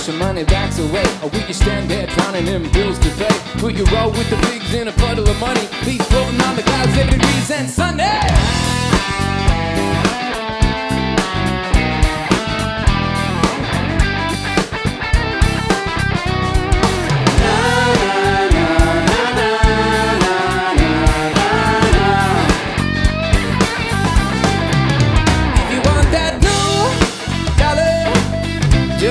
push your money bags away, or will you stand there drowning in bills to pay? Will you roll with the pigs in a puddle of money, leaves floating on the clouds every breeze and Sunday?